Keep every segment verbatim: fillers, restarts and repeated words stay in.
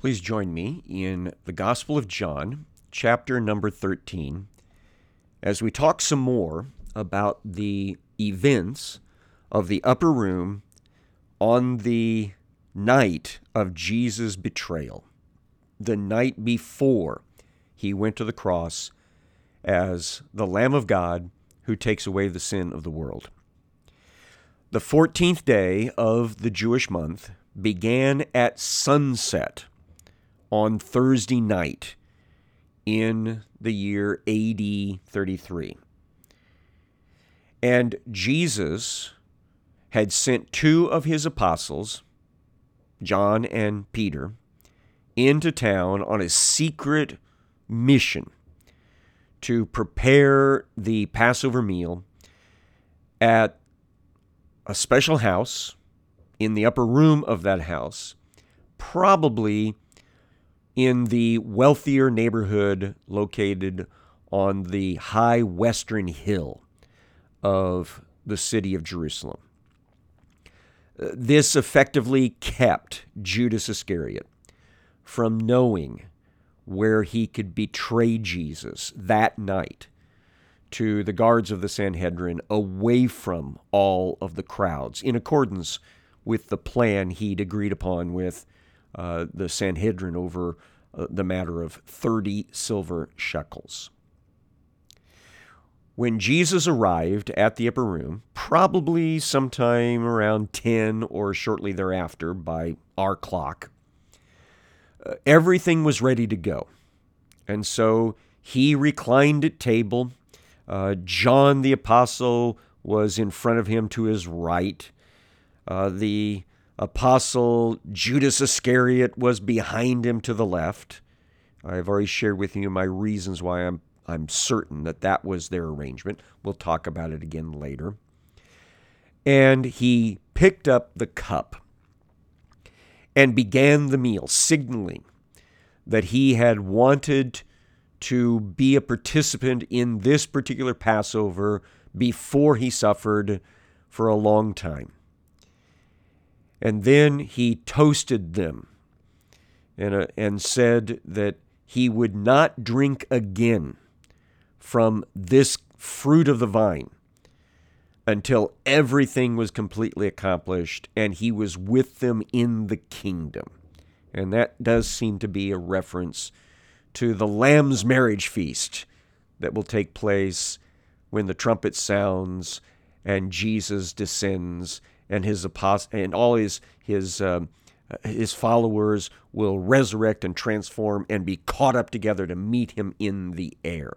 Please join me in the Gospel of John, chapter number thirteen, as we talk some more about the events of the upper room on the night of Jesus' betrayal, the night before he went to the cross as the Lamb of God who takes away the sin of the world. The fourteenth day of the Jewish month began at sunset on Thursday night in the year A D thirty-three. And Jesus had sent two of his apostles, John and Peter, into town on a secret mission to prepare the Passover meal at a special house in the upper room of that house, probably in the wealthier neighborhood located on the high western hill of the city of Jerusalem. This effectively kept Judas Iscariot from knowing where he could betray Jesus that night to the guards of the Sanhedrin, away from all of the crowds, in accordance with the plan he'd agreed upon with uh, the Sanhedrin over uh, the matter of thirty silver shekels. When Jesus arrived at the upper room, probably sometime around ten or shortly thereafter by our clock, uh, everything was ready to go. And so he reclined at table. Uh, John the Apostle was in front of him to his right. Uh, the apostle Judas Iscariot was behind him to the left. I've already shared with you my reasons why I'm I'm certain that that was their arrangement. We'll talk about it again later. And he picked up the cup and began the meal, signaling that he had wanted to be a participant in this particular Passover before he suffered for a long time. And then he toasted them and, uh, and said that he would not drink again from this fruit of the vine until everything was completely accomplished and he was with them in the kingdom. And that does seem to be a reference to the Lamb's marriage feast that will take place when the trumpet sounds and Jesus descends, and his apost- and all his his um, his followers will resurrect and transform and be caught up together to meet him in the air.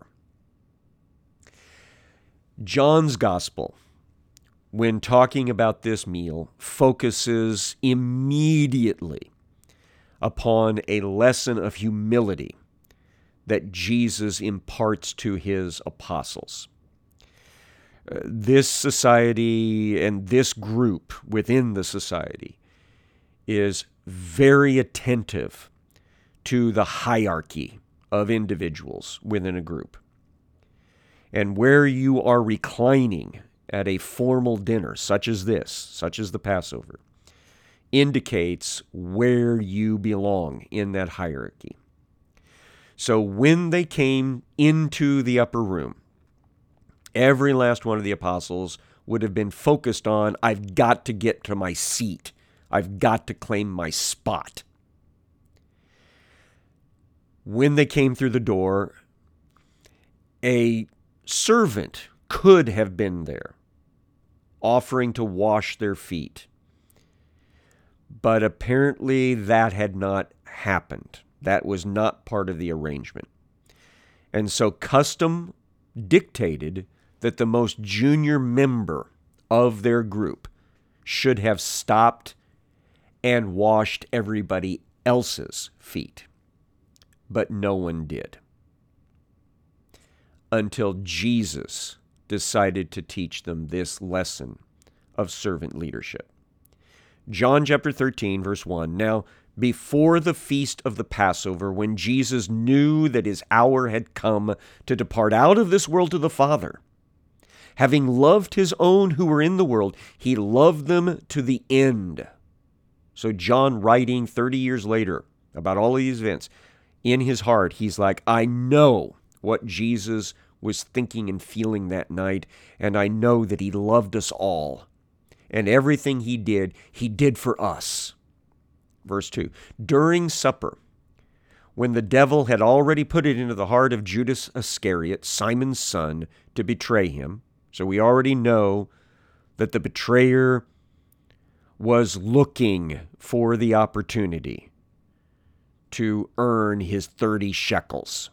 John's gospel, when talking about this meal, focuses immediately upon a lesson of humility that Jesus imparts to his apostles. Uh, this society and this group within the society is very attentive to the hierarchy of individuals within a group. And where you are reclining at a formal dinner, such as this, such as the Passover, indicates where you belong in that hierarchy. So when they came into the upper room, every last one of the apostles would have been focused on, I've got to get to my seat. I've got to claim my spot. When they came through the door, a servant could have been there, offering to wash their feet. But apparently that had not happened. That was not part of the arrangement. And so custom dictated that the most junior member of their group should have stopped and washed everybody else's feet. But no one did. Until Jesus decided to teach them this lesson of servant leadership. John chapter thirteen, verse one, Now, before the feast of the Passover, when Jesus knew that his hour had come to depart out of this world to the Father, having loved his own who were in the world, he loved them to the end. So John, writing thirty years later about all of these events, in his heart, he's like, I know what Jesus was thinking and feeling that night, and I know that he loved us all. And everything he did, he did for us. Verse two, during supper, when the devil had already put it into the heart of Judas Iscariot, Simon's son, to betray him, so we already know that the betrayer was looking for the opportunity to earn his thirty shekels.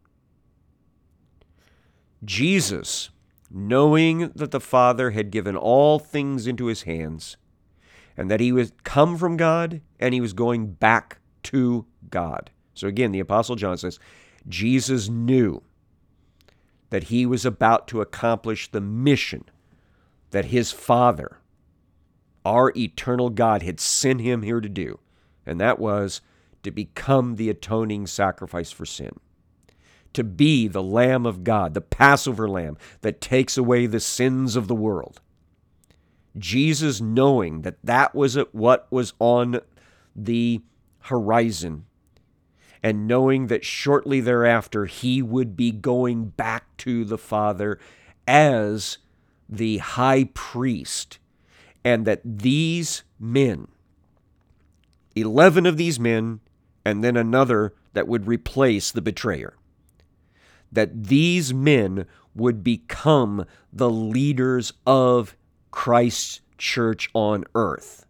Jesus, knowing that the Father had given all things into his hands, and that he was come from God, and he was going back to God. So again, the Apostle John says, Jesus knew that he was about to accomplish the mission that his Father, our eternal God, had sent him here to do, and that was to become the atoning sacrifice for sin, to be the Lamb of God, the Passover Lamb that takes away the sins of the world. Jesus, knowing that that was what was on the horizon, and knowing that shortly thereafter he would be going back to the Father as the high priest, and that these men, eleven of these men, and then another that would replace the betrayer, that these men would become the leaders of Christ's church on earth.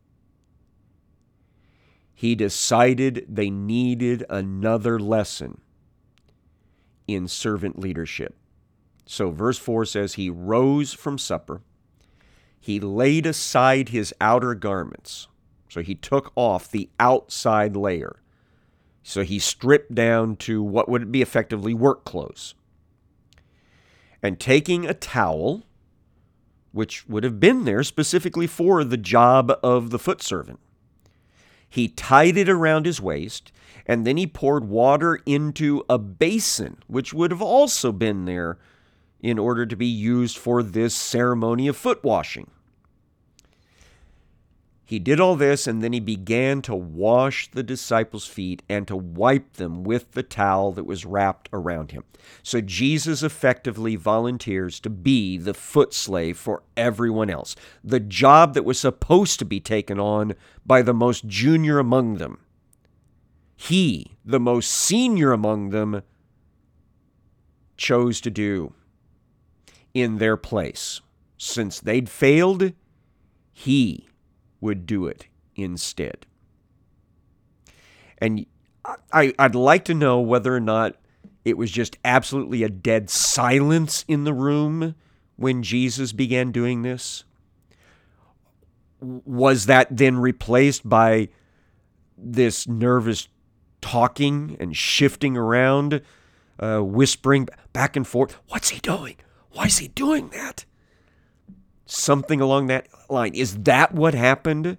He decided they needed another lesson in servant leadership. So verse four says, he rose from supper. He laid aside his outer garments. So he took off the outside layer. So he stripped down to what would be effectively work clothes. And taking a towel, which would have been there specifically for the job of the foot servant, he tied it around his waist, and then he poured water into a basin, which would have also been there in order to be used for this ceremony of foot washing. He did all this, and then he began to wash the disciples' feet and to wipe them with the towel that was wrapped around him. So Jesus effectively volunteers to be the foot slave for everyone else, the job that was supposed to be taken on by the most junior among them. He, the most senior among them, chose to do in their place. Since they'd failed, he would do it instead. And I, I'd like to know whether or not it was just absolutely a dead silence in the room when Jesus began doing this. Was that then replaced by this nervous talking and shifting around, uh, whispering back and forth? What's he doing? Why is he doing that? Something along that line. Is that what happened?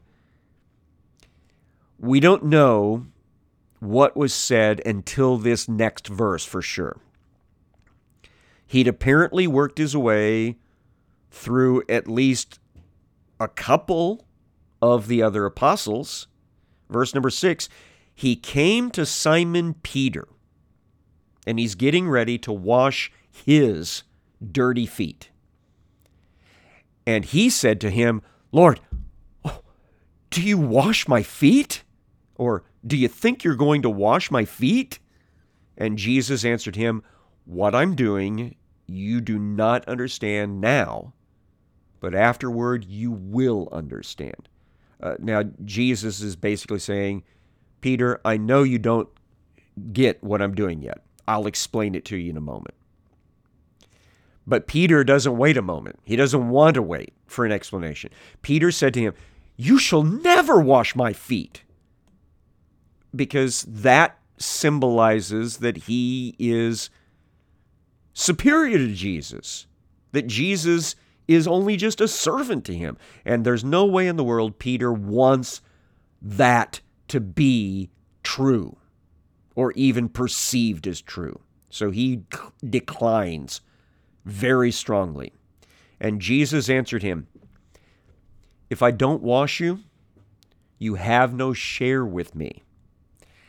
We don't know what was said until this next verse for sure. He'd apparently worked his way through at least a couple of the other apostles. Verse number six, he came to Simon Peter, and he's getting ready to wash his dirty feet. And he said to him, Lord, oh, do you wash my feet? Or do you think you're going to wash my feet? And Jesus answered him, what I'm doing, you do not understand now, but afterward you will understand. Uh, now, Jesus is basically saying, Peter, I know you don't get what I'm doing yet. I'll explain it to you in a moment. But Peter doesn't wait a moment. He doesn't want to wait for an explanation. Peter said to him, you shall never wash my feet. Because that symbolizes that he is superior to Jesus. That Jesus is only just a servant to him. And there's no way in the world Peter wants that to be true. Or even perceived as true. So he declines very strongly. And Jesus answered him, if I don't wash you, you have no share with me.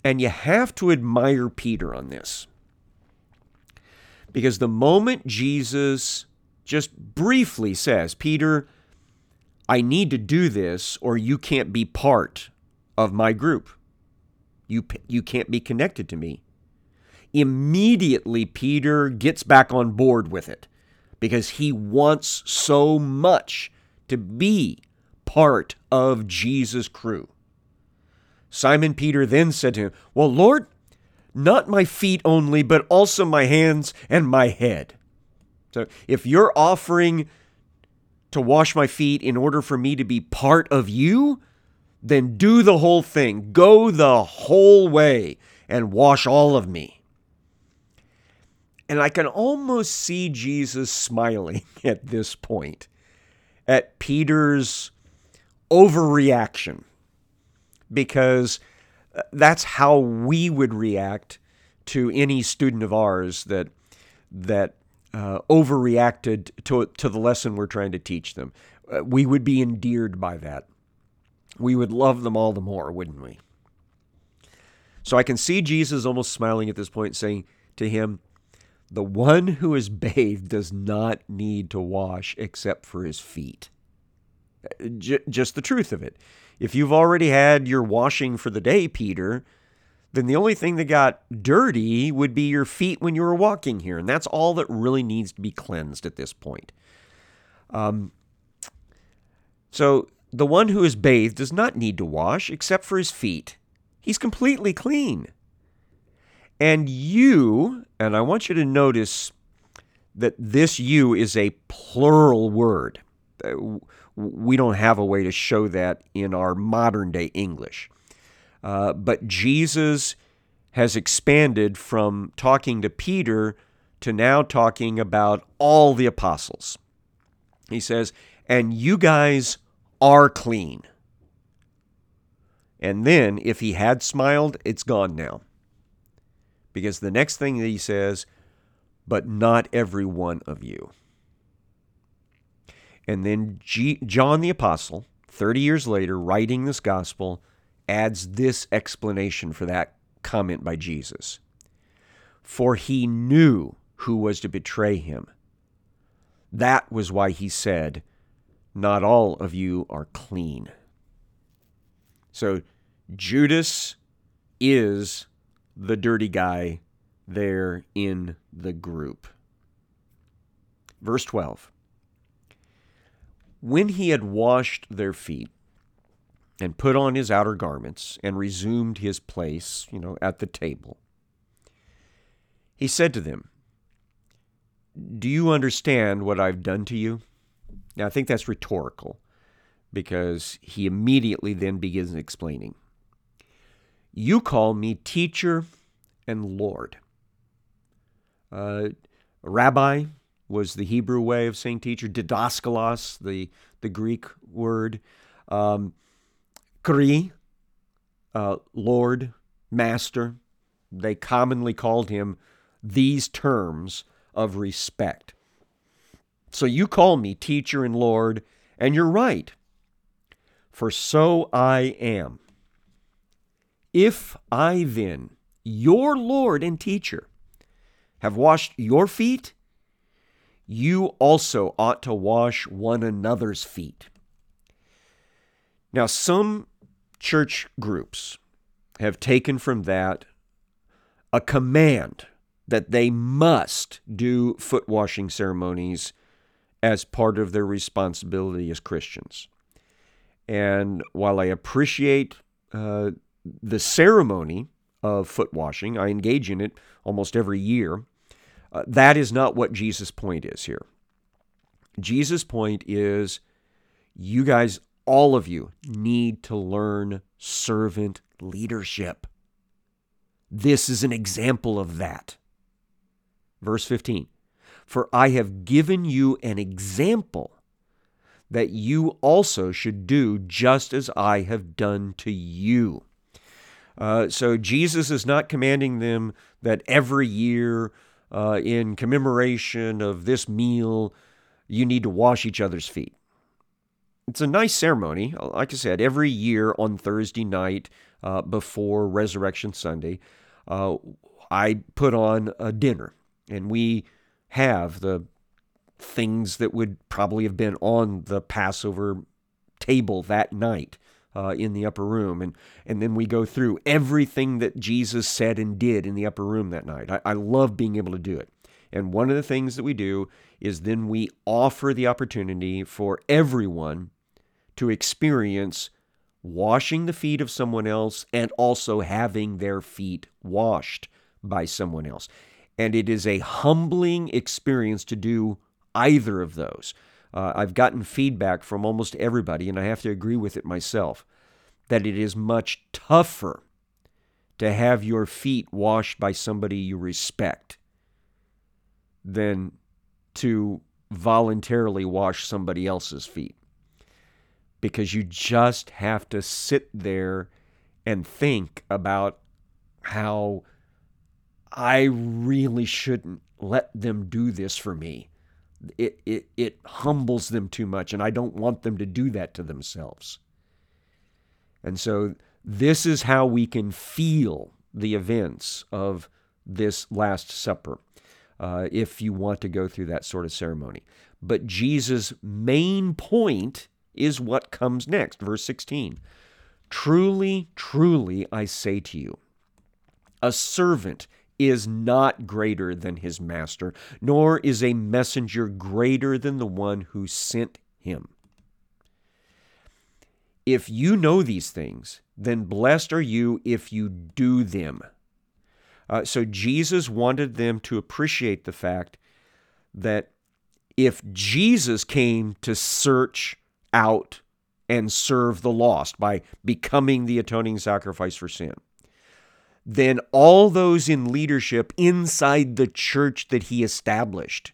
And you have to admire Peter on this. Because the moment Jesus just briefly says, Peter, I need to do this or you can't be part of my group. You, you can't be connected to me. Immediately, Peter gets back on board with it because he wants so much to be part of Jesus' crew. Simon Peter then said to him, well, Lord, not my feet only, but also my hands and my head. So if you're offering to wash my feet in order for me to be part of you, then do the whole thing. Go the whole way and wash all of me. And I can almost see Jesus smiling at this point at Peter's overreaction, because that's how we would react to any student of ours that that uh, overreacted to to the lesson we're trying to teach them. Uh, we would be endeared by that. We would love them all the more, wouldn't we? So I can see Jesus almost smiling at this point, saying to him, the one who is bathed does not need to wash except for his feet. J- just the truth of it. If you've already had your washing for the day, Peter, then the only thing that got dirty would be your feet when you were walking here. And that's all that really needs to be cleansed at this point. Um, so the one who is bathed does not need to wash except for his feet. He's completely clean. And you, and I want you to notice that this you is a plural word. We don't have a way to show that in our modern day English. Uh, but Jesus has expanded from talking to Peter to now talking about all the apostles. He says, and you guys are clean. And then if he had smiled, it's gone now. Because the next thing that he says, but not every one of you. And then G- John the Apostle, thirty years later, writing this gospel, adds this explanation for that comment by Jesus. For he knew who was to betray him. That was why he said, not all of you are clean. So Judas is the dirty guy there in the group. Verse twelve. When he had washed their feet and put on his outer garments and resumed his place, you know, at the table, he said to them, do you understand what I've done to you? Now, I think that's rhetorical because he immediately then begins explaining. You call me teacher and Lord. Uh, rabbi was the Hebrew way of saying teacher. Didaskalos, the, the Greek word. Um, Kri, uh, Lord, Master. They commonly called him these terms of respect. So you call me teacher and Lord, and you're right, for so I am. If I then, your Lord and teacher, have washed your feet, you also ought to wash one another's feet. Now, some church groups have taken from that a command that they must do foot washing ceremonies as part of their responsibility as Christians. And while I appreciate uh, the ceremony of foot washing, I engage in it almost every year, uh, that is not what Jesus' point is here. Jesus' point is, you guys, all of you, need to learn servant leadership. This is an example of that. Verse fifteen, for I have given you an example that you also should do just as I have done to you. Uh, so Jesus is not commanding them that every year uh, in commemoration of this meal, you need to wash each other's feet. it's a nice ceremony. Like I said, every year on Thursday night uh, before Resurrection Sunday, uh, I put on a dinner, and we have the things that would probably have been on the Passover table that night uh, in the upper room. And, and then we go through everything that Jesus said and did in the upper room that night. I, I love being able to do it. And one of the things that we do is then we offer the opportunity for everyone to experience washing the feet of someone else and also having their feet washed by someone else. And it is a humbling experience to do either of those. Uh, I've gotten feedback from almost everybody, and I have to agree with it myself, that it is much tougher to have your feet washed by somebody you respect than to voluntarily wash somebody else's feet. Because you just have to sit there and think about how I really shouldn't let them do this for me. It, it, it humbles them too much, and I don't want them to do that to themselves. And so this is how we can feel the events of this Last Supper, uh, if you want to go through that sort of ceremony. But Jesus' main point is what comes next. Verse sixteen, truly, truly, I say to you, a servant is not greater than his master, nor is a messenger greater than the one who sent him. If you know these things, then blessed are you if you do them. Uh, so Jesus wanted them to appreciate the fact that if Jesus came to search out and serve the lost by becoming the atoning sacrifice for sin, then all those in leadership inside the church that he established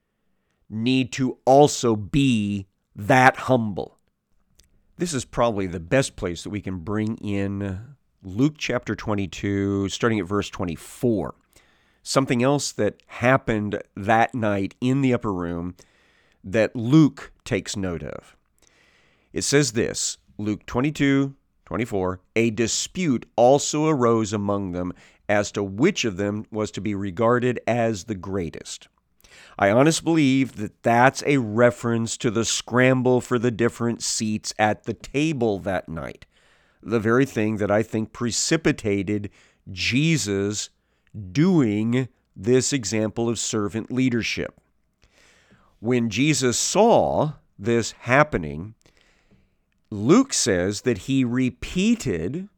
need to also be that humble. This is probably the best place that we can bring in Luke chapter twenty-two, starting at verse twenty-four. Something else that happened that night in the upper room that Luke takes note of. It says this, Luke twenty-two, twenty-four, a dispute also arose among them as to which of them was to be regarded as the greatest. I honestly believe that that's a reference to the scramble for the different seats at the table that night, the very thing that I think precipitated Jesus doing this example of servant leadership. When Jesus saw this happening, Luke says that he repeated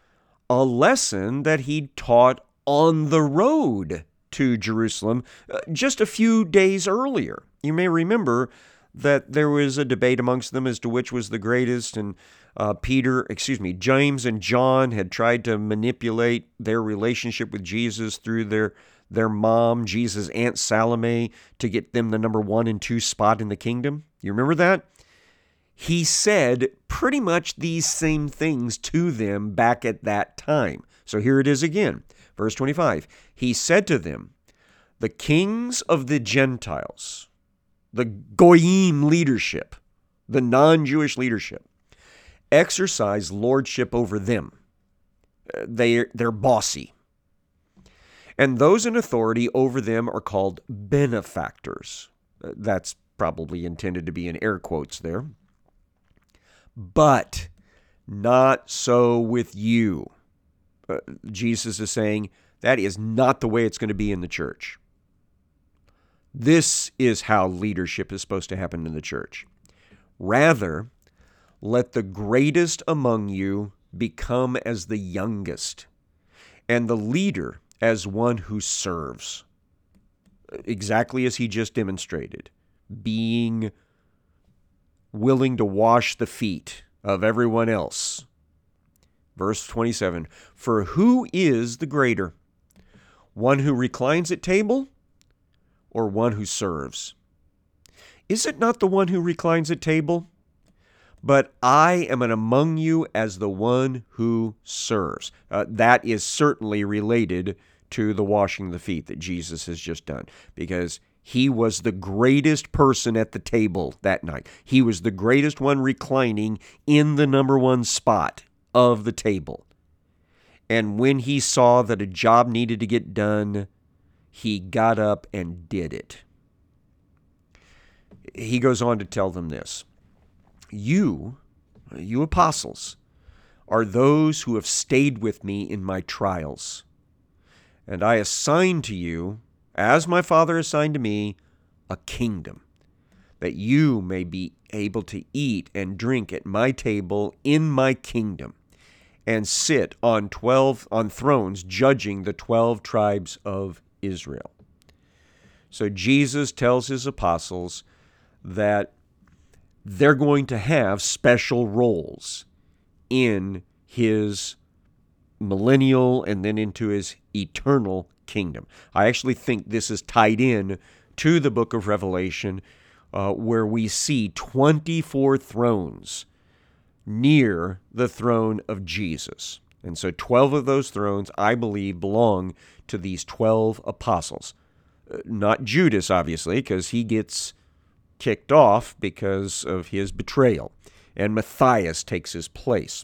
a lesson that he'd taught on the road to Jerusalem uh, just a few days earlier. You may remember that there was a debate amongst them as to which was the greatest, and uh, Peter, excuse me, James and John had tried to manipulate their relationship with Jesus through their their mom, Jesus' Aunt Salome, to get them the number one and two spot in the kingdom. You remember that? He said pretty much these same things to them back at that time. So here it is again. Verse twenty-five, he said to them, the kings of the Gentiles, the Goyim leadership, the non-Jewish leadership, exercise lordship over them. They, they're bossy. And those in authority over them are called benefactors. That's probably intended to be in air quotes there. But not so with you. Uh, Jesus is saying that is not the way it's going to be in the church. This is how leadership is supposed to happen in the church. Rather, let the greatest among you become as the youngest, and the leader as one who serves. Exactly as he just demonstrated, being willing to wash the feet of everyone else. Verse twenty-seven, for who is the greater, one who reclines at table or one who serves? Is it not the one who reclines at table? But I am among you as the one who serves. Uh, that is certainly related to the washing of the feet that Jesus has just done, because He was the greatest person at the table that night. He was the greatest one reclining in the number one spot of the table. And when he saw that a job needed to get done, he got up and did it. He goes on to tell them this. You, you apostles, are those who have stayed with me in my trials. And I assign to you, as my Father assigned to me, a kingdom, that you may be able to eat and drink at my table in my kingdom, and sit on twelve on thrones judging the twelve tribes of Israel. So Jesus tells his apostles that they're going to have special roles in his millennial and then into his eternal kingdom. I actually think this is tied in to the book of Revelation, uh, where we see twenty-four thrones near the throne of Jesus. And so twelve of those thrones, I believe, belong to these twelve apostles. Uh, not Judas, obviously, because he gets kicked off because of his betrayal, and Matthias takes his place.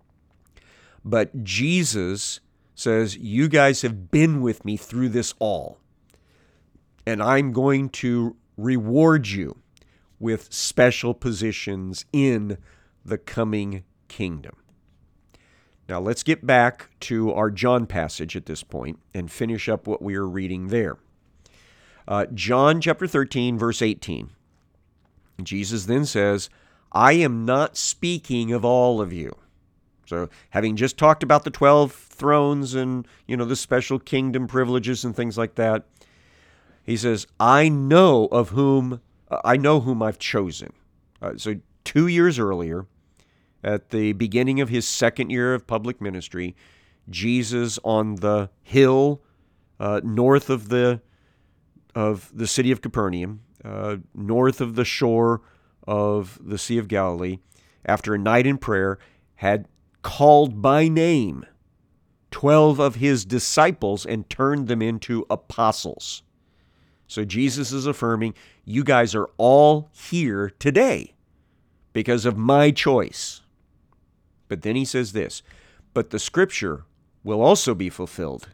But Jesus says, you guys have been with me through this all, and I'm going to reward you with special positions in the coming kingdom. Now let's get back to our John passage at this point and finish up what we are reading there. Uh, John chapter thirteen, verse eighteen. Jesus then says, I am not speaking of all of you. So having just talked about the twelve thrones and, you know, the special kingdom privileges and things like that, he says, I know of whom, uh, I know whom I've chosen. Uh, so two years earlier, at the beginning of his second year of public ministry, Jesus on the hill uh, north of the of the city of Capernaum, uh, north of the shore of the Sea of Galilee, after a night in prayer, had called by name twelve of his disciples and turned them into apostles. So Jesus is affirming, you guys are all here today because of my choice. But then he says this, but the scripture will also be fulfilled.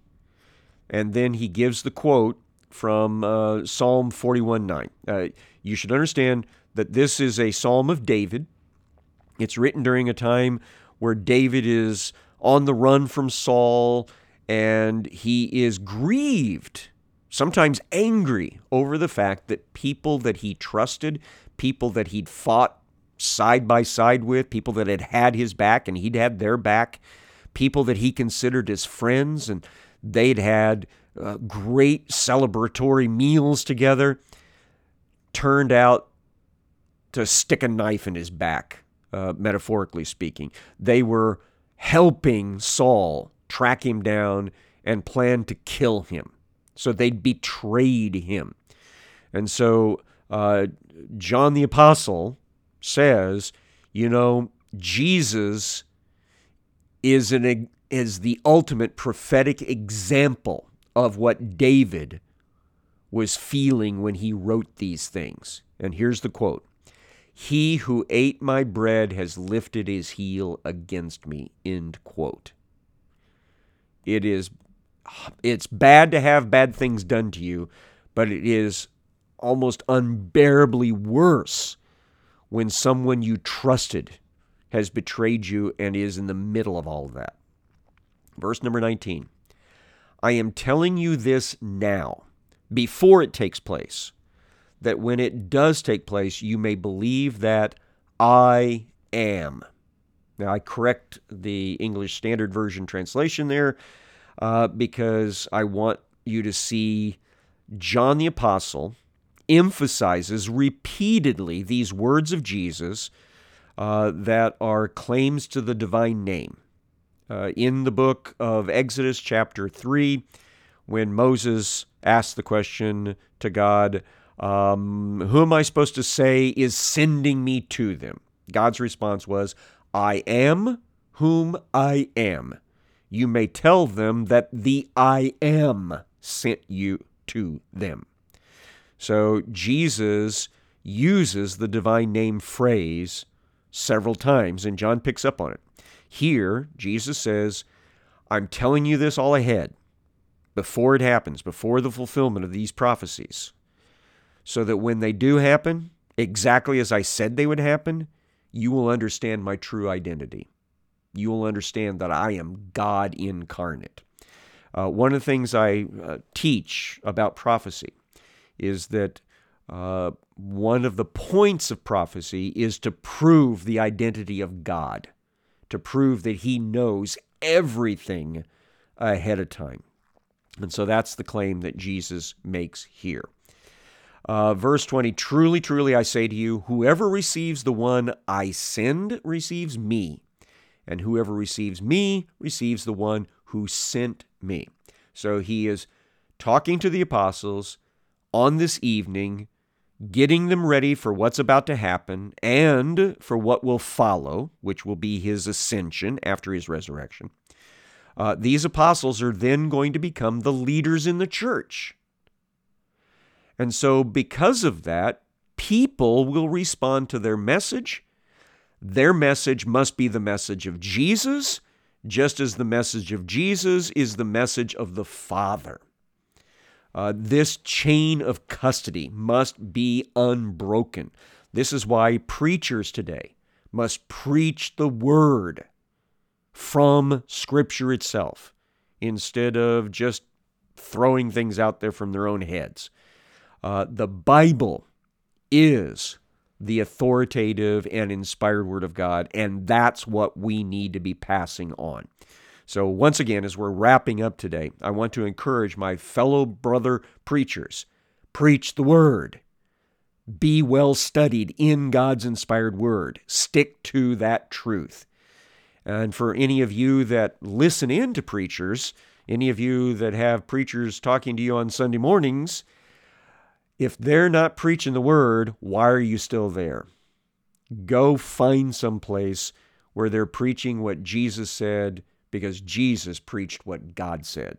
And then he gives the quote from uh, Psalm forty-one nine. Uh, you should understand that this is a psalm of David. It's written during a time where David is on the run from Saul, and he is grieved, sometimes angry, over the fact that people that he trusted, people that he'd fought side by side with, people that had had his back and he'd had their back, people that he considered as friends, and they'd had uh, great celebratory meals together, turned out to stick a knife in his back, uh, metaphorically speaking. They were helping Saul track him down and plan to kill him. So they'd betrayed him. And so uh, John the Apostle says, you know, Jesus is an is the ultimate prophetic example of what David was feeling when he wrote these things. And here's the quote. He who ate my bread has lifted his heel against me, end quote. It is, it's bad to have bad things done to you, but it is almost unbearably worse when someone you trusted has betrayed you and is in the middle of all of that. Verse number nineteen. I am telling you this now, before it takes place, that when it does take place, you may believe that I am. Now, I correct the English Standard Version translation there uh, because I want you to see John the Apostle emphasizes repeatedly these words of Jesus uh, that are claims to the divine name. Uh, in the book of Exodus chapter three, when Moses asked the question to God, um, who am I supposed to say is sending me to them? God's response was, I am whom I am. You may tell them that the I am sent you to them. So Jesus uses the divine name phrase several times, and John picks up on it. Here, Jesus says, I'm telling you this all ahead, before it happens, before the fulfillment of these prophecies, so that when they do happen, exactly as I said they would happen, you will understand my true identity. You will understand that I am God incarnate. Uh, one of the things I uh, teach about prophecy is that uh, one of the points of prophecy is to prove the identity of God, to prove that He knows everything ahead of time. And so that's the claim that Jesus makes here. Uh, verse twenty, truly, truly, I say to you, whoever receives the one I send receives me, and whoever receives me receives the one who sent me. So he is talking to the apostles on this evening, getting them ready for what's about to happen and for what will follow, which will be his ascension after his resurrection. Uh, these apostles are then going to become the leaders in the church. And so because of that, people will respond to their message. Their message must be the message of Jesus, just as the message of Jesus is the message of the Father. Uh, this chain of custody must be unbroken. This is why preachers today must preach the Word from Scripture itself, instead of just throwing things out there from their own heads. Uh, the Bible is the authoritative and inspired Word of God, and that's what we need to be passing on. So once again, as we're wrapping up today, I want to encourage my fellow brother preachers, preach the Word. Be well studied in God's inspired Word. Stick to that truth. And for any of you that listen in to preachers, any of you that have preachers talking to you on Sunday mornings, if they're not preaching the Word, why are you still there? Go find some place where they're preaching what Jesus said, because Jesus preached what God said.